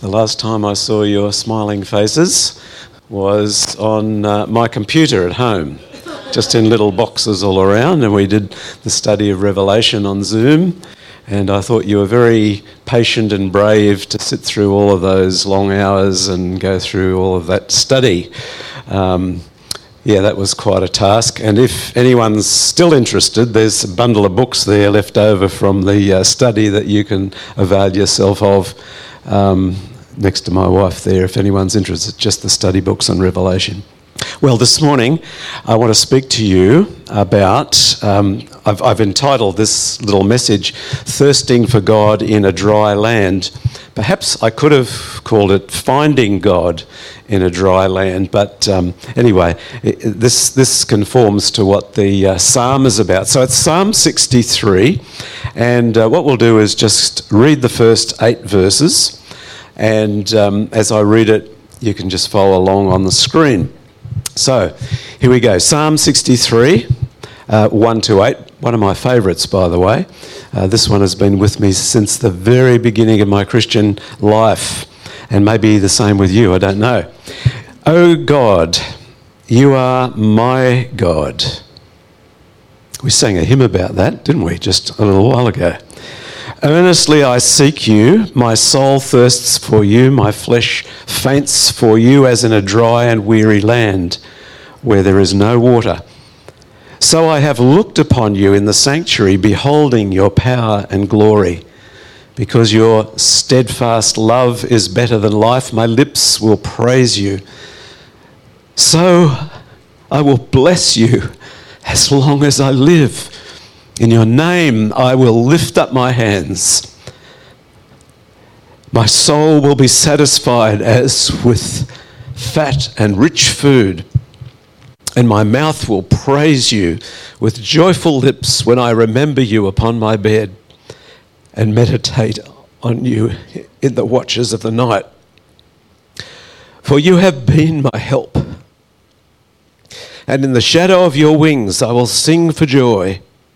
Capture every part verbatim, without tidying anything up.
The last time I saw your smiling faces was on uh, my computer at home, just in little boxes all around, and we did the study of Revelation on Zoom, and I thought you were very patient and brave to sit through all of those long hours and go through all of that study. Um, yeah, that was quite a task, and if anyone's still interested, there's a bundle of books there left over from the uh, study that you can avail yourself of. Um, next to my wife there, if anyone's interested, just the study books on Revelation. Well, this morning I want to speak to you about, um, I've, I've entitled this little message, Thirsting for God in a Dry Land. Perhaps I could have called it Finding God in a Dry Land, but um, anyway, it, this, this conforms to what the uh, psalm is about. So it's Psalm sixty-three, and uh, what we'll do is just read the first eight verses, and um, as I read it, you can just follow along on the screen. So, here we go. Psalm sixty-three, uh, one to eight. One of my favourites, by the way. Uh, this one has been with me since the very beginning of my Christian life, and maybe the same with you, I don't know. O God, you are my God. We sang a hymn about that, didn't we, just a little while ago. Earnestly I seek you, my soul thirsts for you, my flesh faints for you as in a dry and weary land where there is no water. So I have looked upon you in the sanctuary, beholding your power and glory. Because your steadfast love is better than life, my lips will praise you. So I will bless you as long as I live. In your name I will lift up my hands. My soul will be satisfied as with fat and rich food, and my mouth will praise you with joyful lips when I remember you upon my bed and meditate on you in the watches of the night. For you have been my help, and in the shadow of your wings I will sing for joy.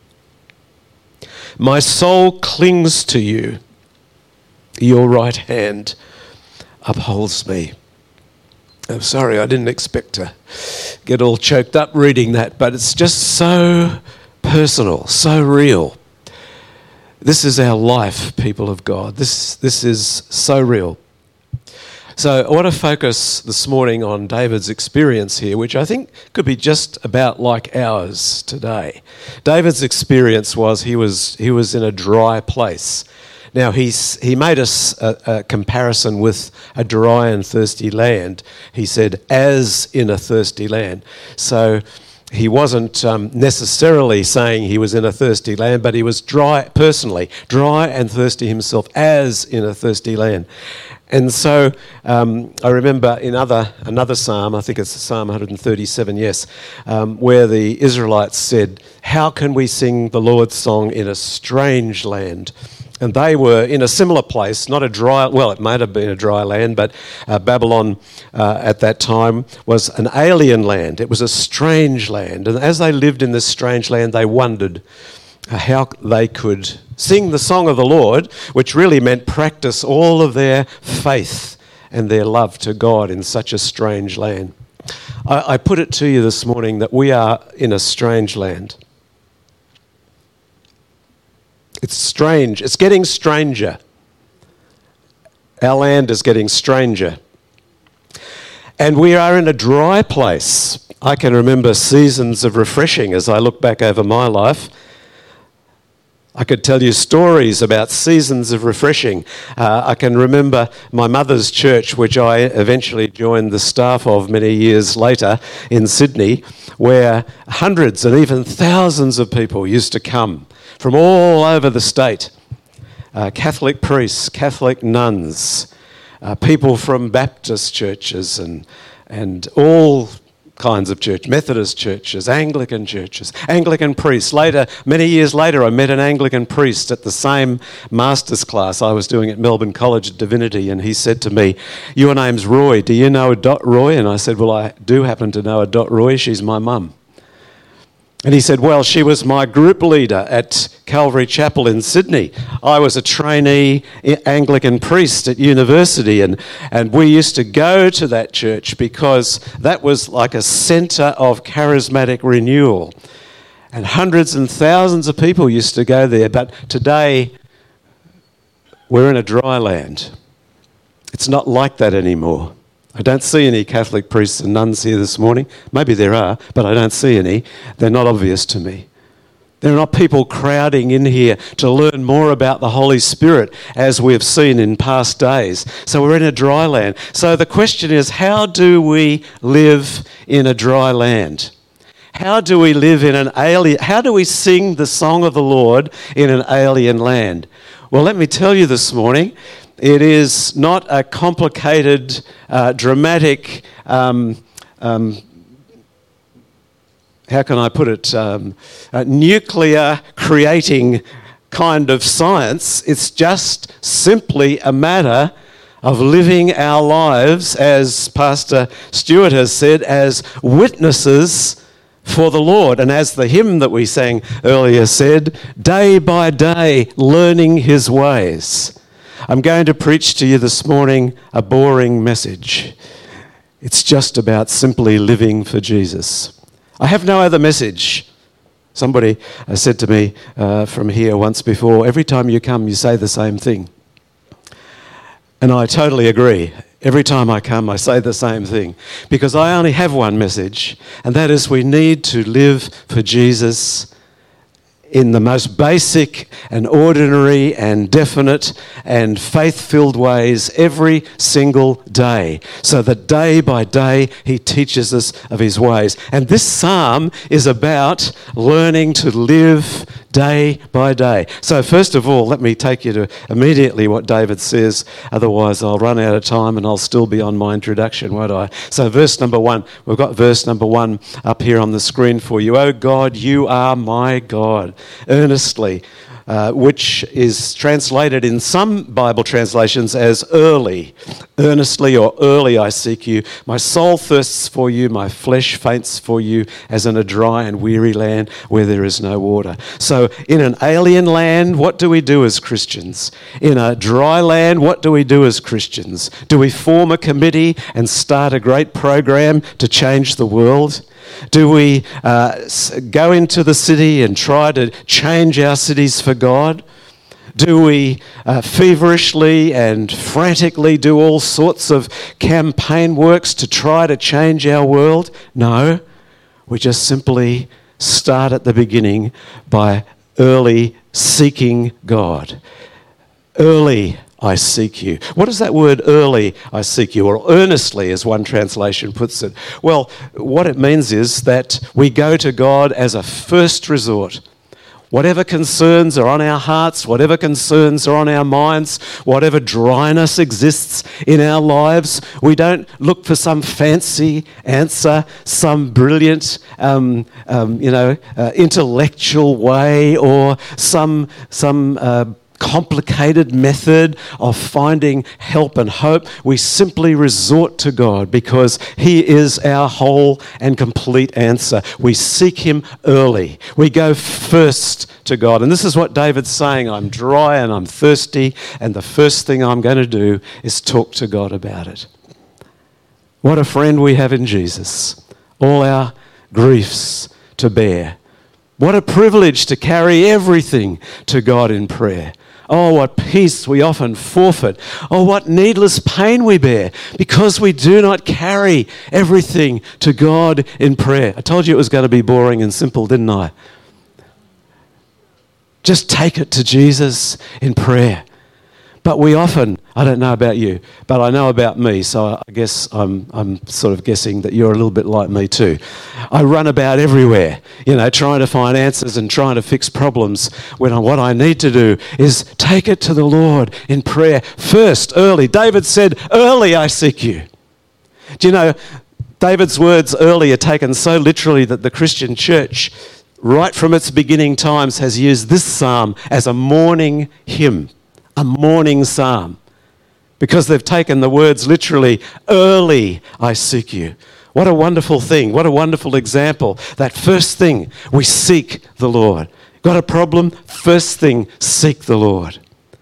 My soul clings to you. Your right hand upholds me. I'm sorry, I didn't expect to get all choked up reading that, but it's just so personal, so real. This is our life, people of God. This, this is so real. So I want to focus this morning on David's experience here, which I think could be just about like ours today. David's experience was he was he was in a dry place. Now, he's, he made us a, a comparison with a dry and thirsty land. He said, as in a thirsty land. So he wasn't um, necessarily saying he was in a thirsty land, but he was dry, personally, dry and thirsty himself, as in a thirsty land. And so um, I remember in other another psalm, I think it's Psalm one thirty-seven, yes, um, where the Israelites said, how can we sing the Lord's song in a strange land? And they were in a similar place, not a dry, well, it might have been a dry land, but uh, Babylon uh, at that time was an alien land. It was a strange land. And as they lived in this strange land, they wondered how they could sing the song of the Lord, which really meant practice all of their faith and their love to God in such a strange land. I, I put it to you this morning that we are in a strange land. It's strange. It's getting stranger. Our land is getting stranger. And we are in a dry place. I can remember seasons of refreshing as I look back over my life. I could tell you stories about seasons of refreshing. Uh, I can remember my mother's church, which I eventually joined the staff of many years later in Sydney, where hundreds and even thousands of people used to come from all over the state. Uh, Catholic priests, Catholic nuns, uh, people from Baptist churches and, and all kinds of church, Methodist churches, Anglican churches, Anglican priests. Later, many years later, I met an Anglican priest at the same master's class I was doing at Melbourne College of Divinity, and he said to me, your name's Roy, do you know a Dot Roy? And I said, well, I do happen to know a Dot Roy, she's my mum. And he said, well, she was my group leader at Calvary Chapel in Sydney. I was a trainee Anglican priest at university, and, and we used to go to that church because that was like a centre of charismatic renewal. And hundreds and thousands of people used to go there. But today, we're in a dry land. It's not like that anymore. I don't see any Catholic priests and nuns here this morning. Maybe there are, but I don't see any. They're not obvious to me. There are not people crowding in here to learn more about the Holy Spirit as we've seen in past days. So we're in a dry land. So the question is, how do we live in a dry land? How do we live in an alien... How do we sing the song of the Lord in an alien land? Well, let me tell you this morning, it is not a complicated, uh, dramatic, um, um, how can I put it, um, uh, nuclear creating kind of science. It's just simply a matter of living our lives, as Pastor Stuart has said, as witnesses for the Lord. And as the hymn that we sang earlier said, day by day learning his ways. I'm going to preach to you this morning a boring message. It's just about simply living for Jesus. I have no other message. Somebody uh, said to me uh, from here once before, every time you come, you say the same thing. And I totally agree. Every time I come, I say the same thing. Because I only have one message, and that is we need to live for Jesus in the most basic and ordinary and definite and faith-filled ways every single day, so that day by day he teaches us of his ways. And this psalm is about learning to live day by day. So first of all, let me take you to immediately what David says, otherwise I'll run out of time and I'll still be on my introduction, won't I? So verse number one, we've got verse number one up here on the screen for you. Oh God, you are my God. Earnestly, uh, which is translated in some Bible translations as early. Earnestly or early I seek you. My soul thirsts for you, my flesh faints for you, as in a dry and weary land where there is no water. So in an alien land, what do we do as Christians? In a dry land, what do we do as Christians? Do we form a committee and start a great program to change the world? Do we uh, go into the city and try to change our cities for God? Do we uh, feverishly and frantically do all sorts of campaign works to try to change our world? No, we just simply start at the beginning by early seeking God. Early I seek you. What does that word early I seek you, or earnestly as one translation puts it? Well, what it means is that we go to God as a first resort. Whatever concerns are on our hearts, whatever concerns are on our minds, whatever dryness exists in our lives, we don't look for some fancy answer, some brilliant, um, um, you know, uh, intellectual way, or some some. Uh, complicated method of finding help and hope. We simply resort to God because he is our whole and complete answer. We seek him early. We go first to God. And this is what David's saying. I'm dry and I'm thirsty, and the first thing I'm going to do is talk to God about it. What a friend we have in Jesus. All our griefs to bear. What a privilege to carry everything to God in prayer. Oh, what peace we often forfeit. Oh, what needless pain we bear because we do not carry everything to God in prayer. I told you it was going to be boring and simple, didn't I? Just take it to Jesus in prayer. But we often, I don't know about you, but I know about me, so I guess I'm I'm sort of guessing that you're a little bit like me too. I run about everywhere, you know, trying to find answers and trying to fix problems, when I, what I need to do is take it to the Lord in prayer first, early. David said, early I seek you. Do you know, David's words early are taken so literally that the Christian church, right from its beginning times, has used this psalm as a morning hymn. A morning psalm, because they've taken the words literally, early I seek you. What a wonderful thing. What a wonderful example. That first thing, we seek the Lord. Got a problem? First thing, seek the Lord.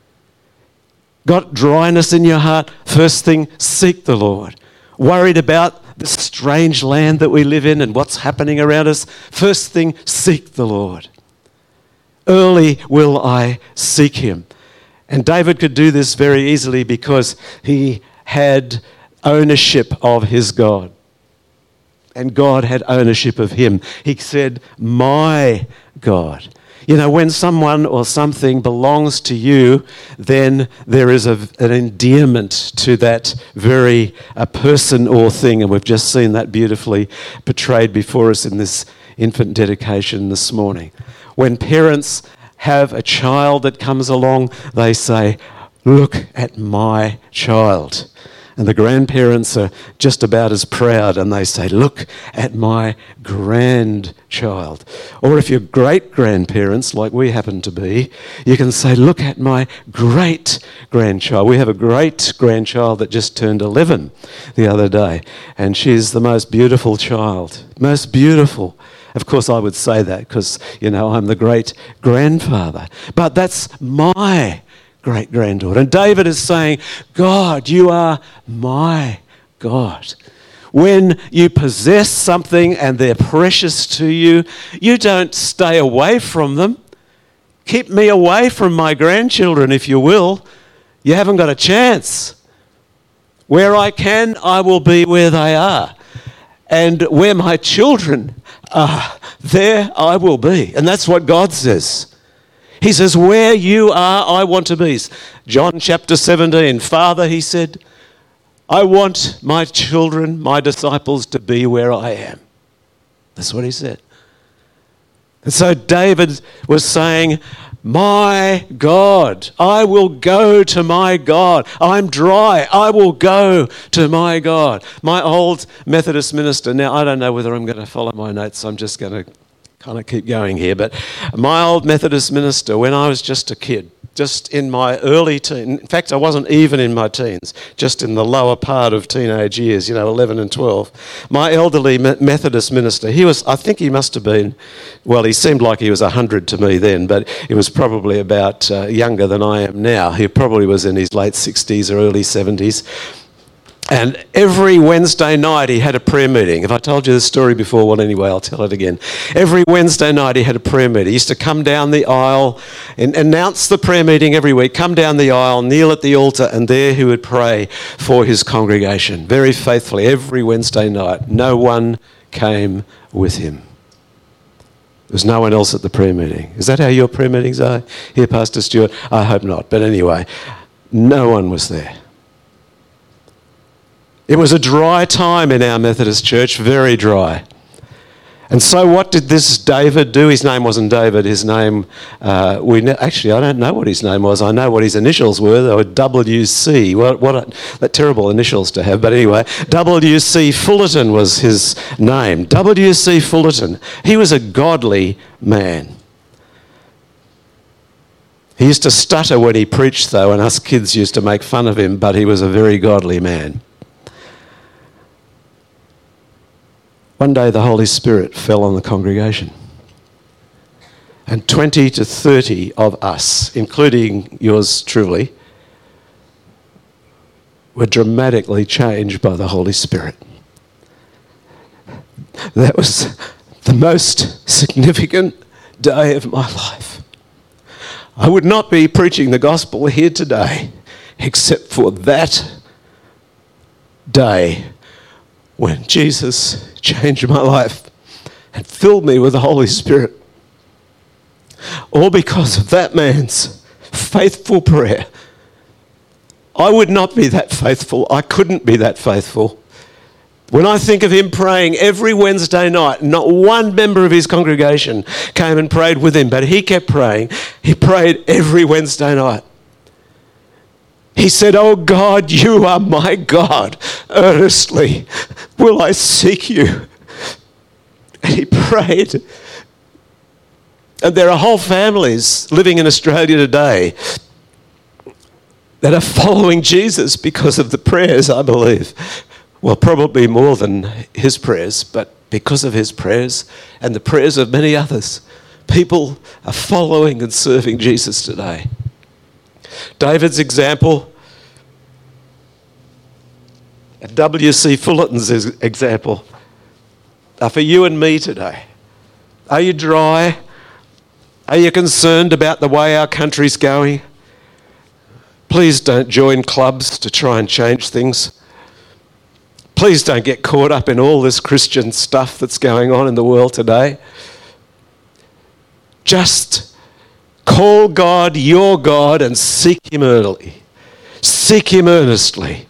Got dryness in your heart? First thing, seek the Lord. Worried about the strange land that we live in and what's happening around us? First thing, seek the Lord. Early will I seek him. And David could do this very easily because he had ownership of his God. And God had ownership of him. He said, my God. You know, when someone or something belongs to you, then there is a, an endearment to that very uh, person or thing. And we've just seen that beautifully portrayed before us in this infant dedication this morning. When parents have a child that comes along, they say, look at my child. And the grandparents are just about as proud and they say, look at my grandchild. Or if you're great-grandparents, like we happen to be, you can say, look at my great-grandchild. We have a great-grandchild that just turned eleven the other day, and she's the most beautiful child, most beautiful. Of course, I would say that because, you know, I'm the great-grandfather. But that's my great-granddaughter. And David is saying, God, you are my God. When you possess something and they're precious to you, you don't stay away from them. Keep me away from my grandchildren, if you will. You haven't got a chance. Where I can, I will be where they are. And where my children are, there I will be. And that's what God says. He says, where you are, I want to be. John chapter seventeen, Father, he said, I want my children, my disciples, to be where I am. That's what he said. And so David was saying, my God, I will go to my God. I'm dry, I will go to my God. My old Methodist minister, now I don't know whether I'm going to follow my notes, I'm just going to kind of keep going here, but my old Methodist minister, when I was just a kid, just in my early teens, in fact, I wasn't even in my teens, just in the lower part of teenage years, you know, eleven and twelve, my elderly Methodist minister, he was, I think he must have been, well, he seemed like he was one hundred to me then, but he was probably about uh, younger than I am now. He probably was in his late sixties or early seventies. And every Wednesday night he had a prayer meeting. If I told you this story before, well, anyway, I'll tell it again. Every Wednesday night he had a prayer meeting. He used to come down the aisle and announce the prayer meeting every week, come down the aisle, kneel at the altar, and there he would pray for his congregation very faithfully every Wednesday night. No one came with him. There was no one else at the prayer meeting. Is that how your prayer meetings are here, Pastor Stuart? I hope not. But anyway, no one was there. It was a dry time in our Methodist church, very dry. And so what did this David do? His name wasn't David, his name, uh, we ne- actually I don't know what his name was. I know what his initials were. They were W C. What, what a, that terrible initials to have, but anyway, W C Fullerton was his name. W C Fullerton. He was a godly man. He used to stutter when he preached though, and us kids used to make fun of him, but he was a very godly man. One day the Holy Spirit fell on the congregation. And twenty to thirty of us, including yours truly, were dramatically changed by the Holy Spirit. That was the most significant day of my life. I would not be preaching the gospel here today except for that day when Jesus changed my life and filled me with the Holy Spirit. All because of that man's faithful prayer. I would not be that faithful. I couldn't be that faithful. When I think of him praying every Wednesday night, not one member of his congregation came and prayed with him, but he kept praying. He prayed every Wednesday night. He said, oh God, you are my God. Earnestly will I seek you. And he prayed. And there are whole families living in Australia today that are following Jesus because of the prayers, I believe. Well, probably more than his prayers, but because of his prayers and the prayers of many others, people are following and serving Jesus today. David's example, W C Fullerton's example, are for you and me today. Are you dry? Are you concerned about the way our country's going? Please don't join clubs to try and change things. Please don't get caught up in all this Christian stuff that's going on in the world today. Just call God your God and seek him early. Seek him earnestly.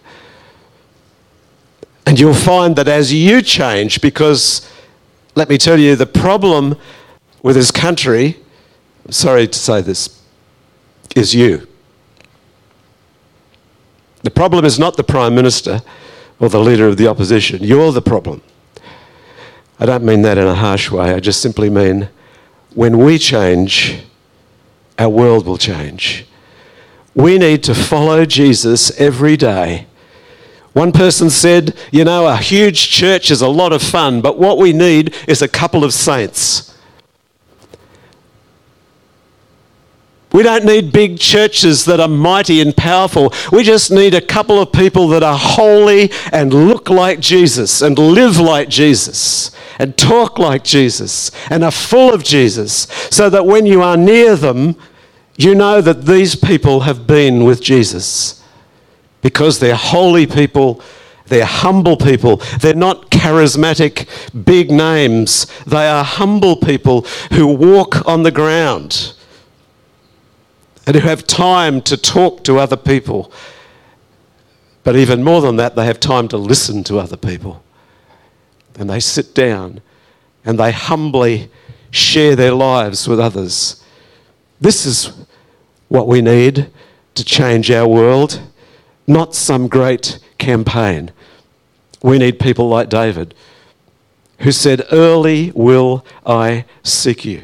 And you'll find that as you change, because let me tell you, the problem with this country, I'm sorry to say this, is you. The problem is not the Prime Minister or the Leader of the Opposition. You're the problem. I don't mean that in a harsh way. I just simply mean when we change, our world will change. We need to follow Jesus every day. One person said, you know, a huge church is a lot of fun, but what we need is a couple of saints. We don't need big churches that are mighty and powerful. We just need a couple of people that are holy and look like Jesus and live like Jesus and talk like Jesus and are full of Jesus, so that when you are near them, you know that these people have been with Jesus. Because they're holy people, they're humble people, they're not charismatic big names. They are humble people who walk on the ground and who have time to talk to other people. But even more than that, they have time to listen to other people. And they sit down and they humbly share their lives with others. This is what we need to change our world. Not some great campaign. We need people like David, who said, early will I seek you.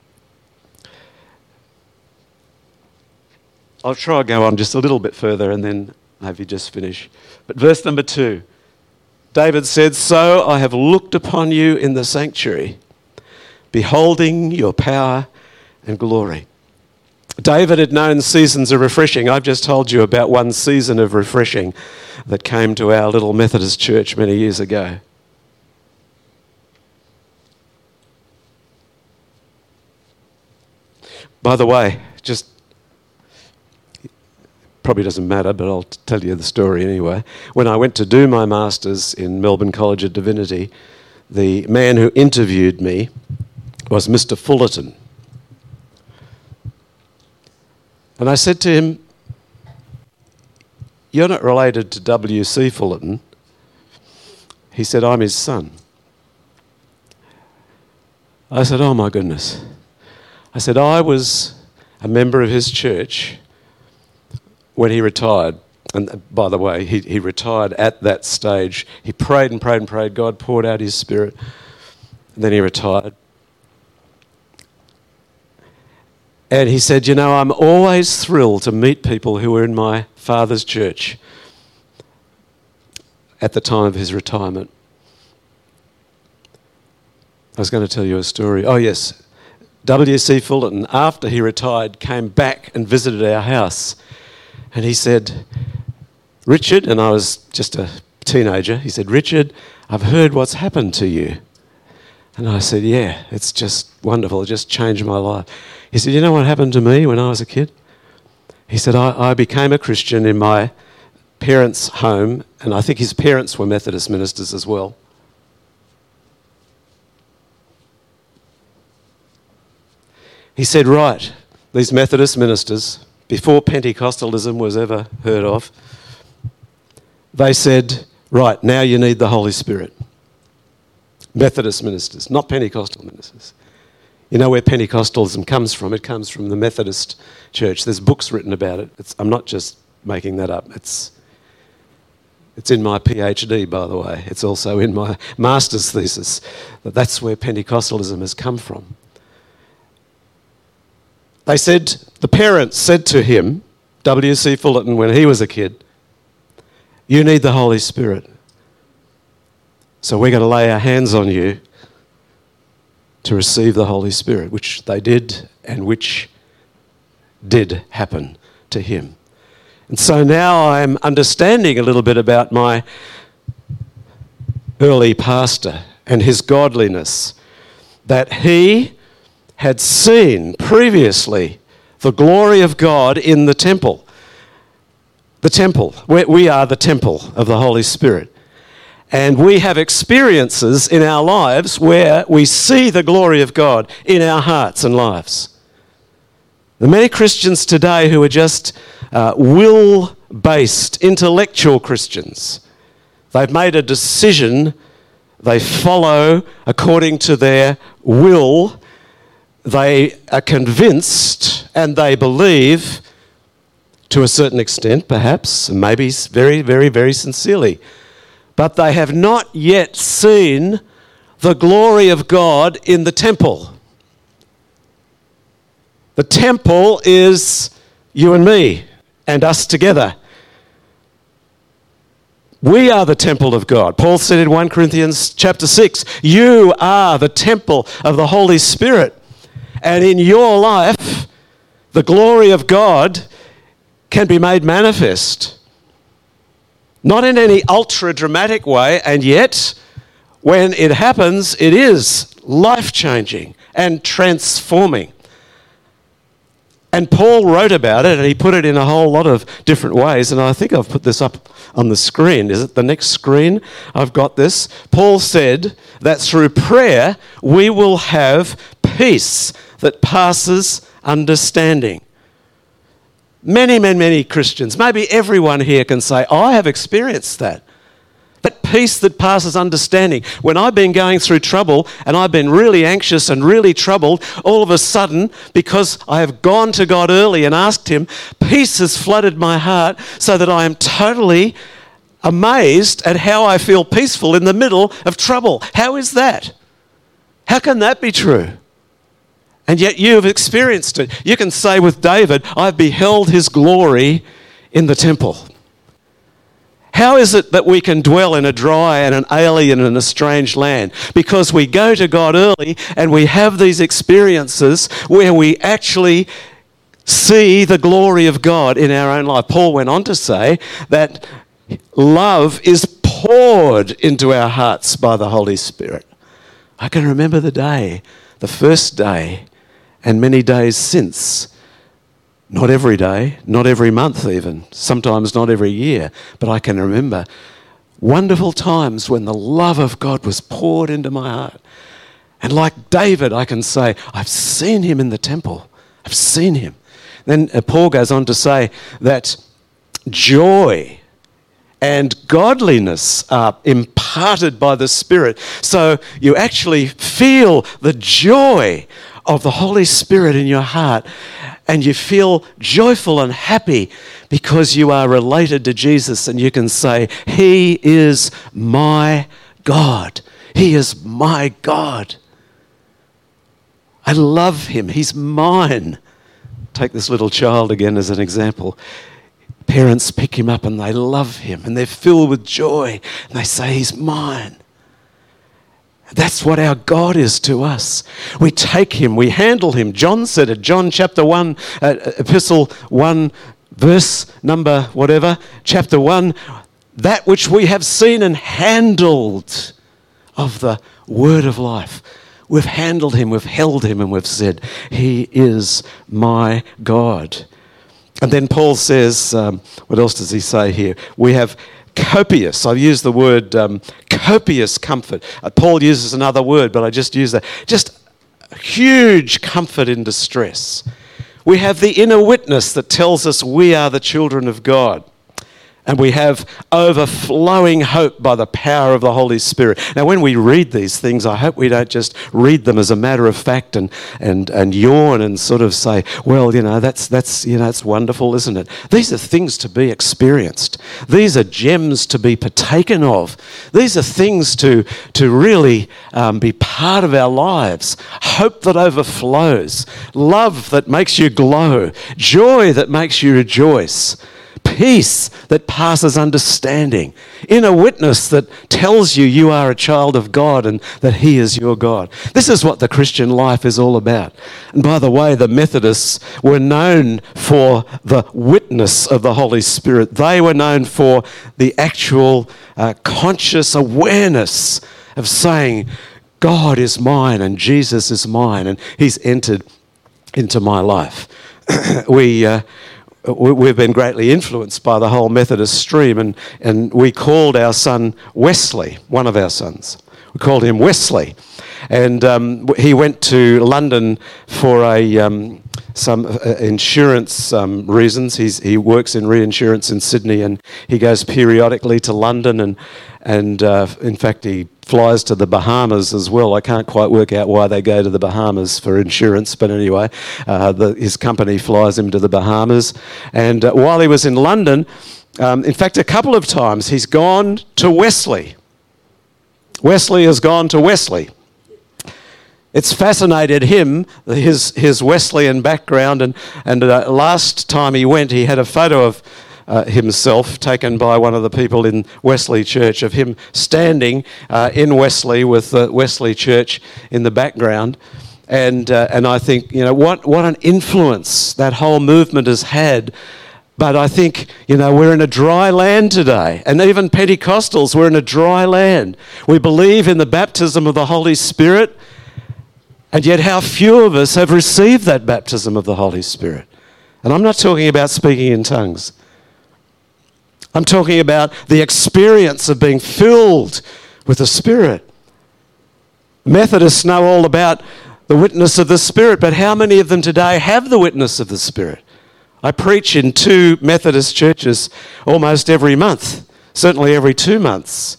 I'll try and go on just a little bit further and then maybe just finish. But verse number two, David said, so I have looked upon you in the sanctuary, beholding your power and glory. David had known seasons of refreshing. I've just told you about one season of refreshing that came to our little Methodist church many years ago. By the way, just probably doesn't matter, but I'll tell you the story anyway. When I went to do my Masters in Melbourne College of Divinity, the man who interviewed me was Mister Fullerton. And I said to him, you're not related to W C Fullerton. He said, I'm his son. I said, oh my goodness. I said, I was a member of his church when he retired. And by the way, he, he retired at that stage. He prayed and prayed and prayed. God poured out his Spirit. And then he retired. And he said, you know, I'm always thrilled to meet people who were in my father's church at the time of his retirement. I was going to tell you a story. Oh, yes. W C Fullerton, after he retired, came back and visited our house. And he said, Richard, and I was just a teenager, he said, Richard, I've heard what's happened to you. And I said, yeah, it's just wonderful. It just changed my life. He said, you know what happened to me when I was a kid? He said, I, I became a Christian in my parents' home, and I think his parents were Methodist ministers as well. He said, right, these Methodist ministers, before Pentecostalism was ever heard of, they said, right, now you need the Holy Spirit. Methodist ministers, not Pentecostal ministers. You know where Pentecostalism comes from? It comes from the Methodist Church. There's books written about it. It's, I'm not just making that up. It's, it's in my PhD, by the way. It's also in my master's thesis. That that's where Pentecostalism has come from. They said, the parents said to him, W C Fullerton, when he was a kid, you need the Holy Spirit. So we're going to lay our hands on you to receive the Holy Spirit, which they did and which did happen to him. And so now I'm understanding a little bit about my early pastor and his godliness, that he had seen previously the glory of God in the temple. The temple. We, we are the temple of the Holy Spirit. And we have experiences in our lives where we see the glory of God in our hearts and lives. The many Christians today who are just uh, will-based, intellectual Christians, they've made a decision, they follow according to their will, they are convinced and they believe, to a certain extent perhaps, maybe very, very, very sincerely, but they have not yet seen the glory of God in the temple. The temple is you and me and us together. We are the temple of God. Paul said in First Corinthians chapter six, you are the temple of the Holy Spirit. And in your life, the glory of God can be made manifest. Not in any ultra-dramatic way, and yet, when it happens, it is life-changing and transforming. And Paul wrote about it, and he put it in a whole lot of different ways, and I think I've put this up on the screen. Is it the next screen? I've got this. Paul said that through prayer, we will have peace that passes understanding. Many, many, many Christians, maybe everyone here can say, I have experienced that. That peace that passes understanding. When I've been going through trouble and I've been really anxious and really troubled, all of a sudden, because I have gone to God early and asked him, peace has flooded my heart so that I am totally amazed at how I feel peaceful in the middle of trouble. How is that? How can that be true? And yet you have experienced it. You can say with David, I've beheld his glory in the temple. How is it that we can dwell in a dry and an alien and a strange land? Because we go to God early and we have these experiences where we actually see the glory of God in our own life. Paul went on to say that love is poured into our hearts by the Holy Spirit. I can remember the day, the first day, and many days since. Not every day, not every month even, sometimes not every year, but I can remember wonderful times when the love of God was poured into my heart. And like David, I can say, I've seen him in the temple. I've seen him. Then Paul goes on to say that joy and godliness are imparted by the Spirit. So you actually feel the joy of the Holy Spirit in your heart, and you feel joyful and happy because you are related to Jesus, and you can say, he is my God. He is my God. I love him. He's mine. Take this little child again as an example. Parents pick him up and they love him and they're filled with joy and they say, he's mine. That's what our God is to us. We take him, we handle him. John said it, John chapter one, uh, epistle one, verse number whatever, chapter one, that which we have seen and handled of the word of life. We've handled him, we've held him, and we've said, he is my God. And then Paul says, um, what else does he say here? We have copious, I've used the word um, copious comfort. Uh, Paul uses another word, but I just use that. Just huge comfort in distress. We have the inner witness that tells us we are the children of God. And we have overflowing hope by the power of the Holy Spirit. Now, when we read these things, I hope we don't just read them as a matter of fact and and, and yawn and sort of say, well, you know, that's that's you know, it's wonderful, isn't it? These are things to be experienced. These are gems to be partaken of. These are things to to really um, be part of our lives. Hope that overflows, love that makes you glow, joy that makes you rejoice. peace that passes understanding, inner witness that tells you you are a child of God and that he is your God. This is what the Christian life is all about. And by the way, the Methodists were known for the witness of the Holy Spirit. They were known for the actual uh, conscious awareness of saying, God is mine and Jesus is mine and he's entered into my life. we... Uh, We've been greatly influenced by the whole Methodist stream, and, and we called our son Wesley, one of our sons. We called him Wesley. And um, he went to London for a um, some uh, insurance um, reasons. He's, he works in reinsurance in Sydney, and he goes periodically to London, and, and uh, in fact he flies to the Bahamas as well. I can't quite work out why they go to the Bahamas for insurance, but anyway, uh, the, his company flies him to the Bahamas. And uh, while he was in London, um, in fact, a couple of times he's gone to Wesley. Wesley has gone to Wesley. It's fascinated him, his his Wesleyan background, and, and uh, last time he went, he had a photo of Uh, himself taken by one of the people in Wesley Church of him standing uh, in Wesley with the Wesley Church in the background, and uh, and I think, you know, what what an influence that whole movement has had. But I think, you know, we're in a dry land today, and even Pentecostals, we're in a dry land. We believe in the baptism of the Holy Spirit, and yet how few of us have received that baptism of the Holy Spirit. And I'm not talking about speaking in tongues. I'm talking about the experience of being filled with the Spirit. Methodists know all about the witness of the Spirit, but how many of them today have the witness of the Spirit? I preach in two Methodist churches almost every month, certainly every two months.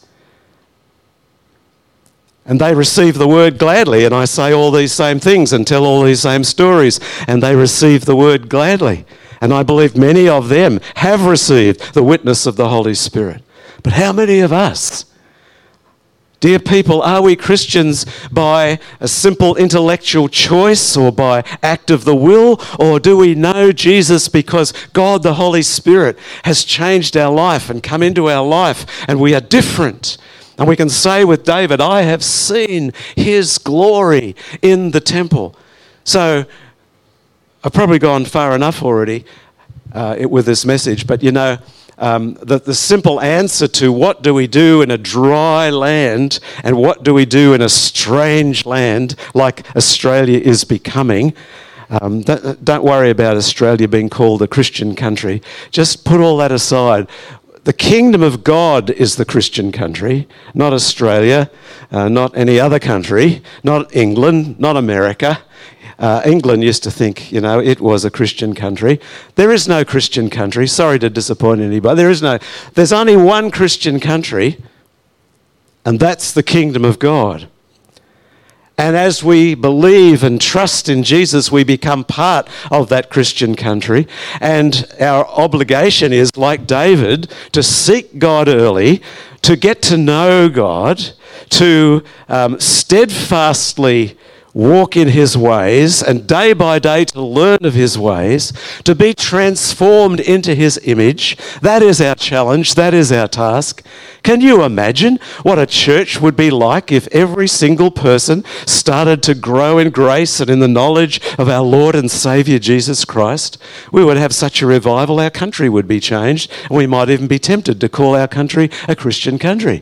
And they receive the word gladly, and I say all these same things and tell all these same stories, and they receive the word gladly. And I believe many of them have received the witness of the Holy Spirit. But how many of us? Dear people, are we Christians by a simple intellectual choice or by act of the will? Or do we know Jesus because God, the Holy Spirit, has changed our life and come into our life and we are different? And we can say with David, I have seen his glory in the temple. So I've probably gone far enough already uh, with this message, but you know, um, the, the simple answer to what do we do in a dry land and what do we do in a strange land like Australia is becoming, um, don't, don't worry about Australia being called a Christian country. Just put all that aside. The kingdom of God is the Christian country, not Australia, uh, not any other country, not England, not America. Uh, England used to think, you know, it was a Christian country. There is no Christian country. Sorry to disappoint anybody. There is no. There's only one Christian country, and that's the kingdom of God. And as we believe and trust in Jesus, we become part of that Christian country. And our obligation is, like David, to seek God early, to get to know God, to um, steadfastly walk in his ways, and day by day to learn of his ways, to be transformed into his image. That is our challenge. That is our task. Can you imagine what a church would be like if every single person started to grow in grace and in the knowledge of our Lord and Saviour Jesus Christ? We would have such a revival, our country would be changed, and we might even be tempted to call our country a Christian country.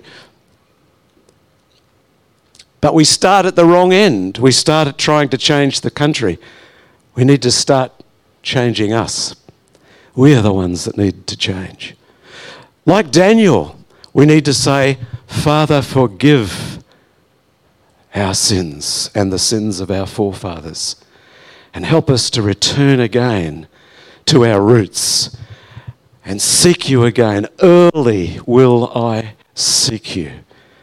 But we start at the wrong end. We start at trying to change the country. We need to start changing us. We are the ones that need to change. Like Daniel, we need to say, Father, forgive our sins and the sins of our forefathers, and help us to return again to our roots and seek you again. Early will I seek you.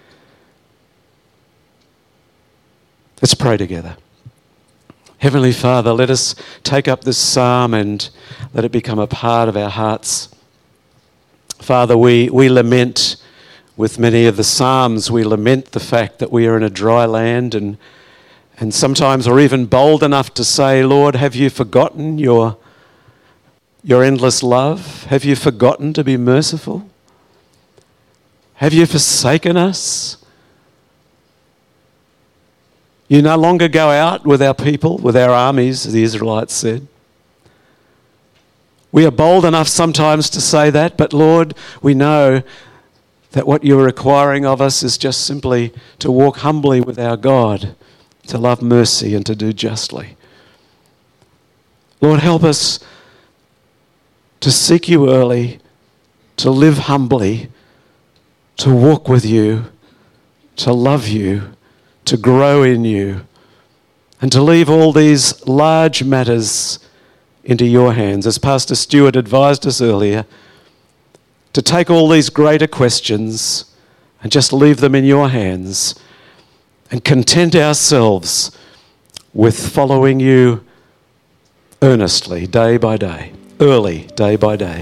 Let's pray together. Heavenly Father, let us take up this psalm and let it become a part of our hearts. Father, we, we lament with many of the psalms, we lament the fact that we are in a dry land, and, and sometimes we're even bold enough to say, Lord, have you forgotten your, your endless love? Have you forgotten to be merciful? Have you forsaken us? You no longer go out with our people, with our armies, as the Israelites said. We are bold enough sometimes to say that, but Lord, we know that what you're requiring of us is just simply to walk humbly with our God, to love mercy and to do justly. Lord, help us to seek you early, to live humbly, to walk with you, to love you, to grow in you, and to leave all these large matters into your hands. As Pastor Stewart advised us earlier, to take all these greater questions and just leave them in your hands and content ourselves with following you earnestly, day by day, early, day by day.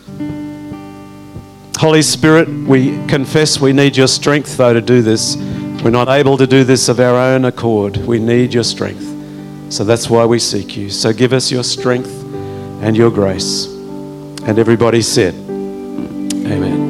Holy Spirit, we confess we need your strength, though, to do this. We're not able to do this of our own accord. We need your strength. So that's why we seek you. So give us your strength and your grace. And everybody said, amen.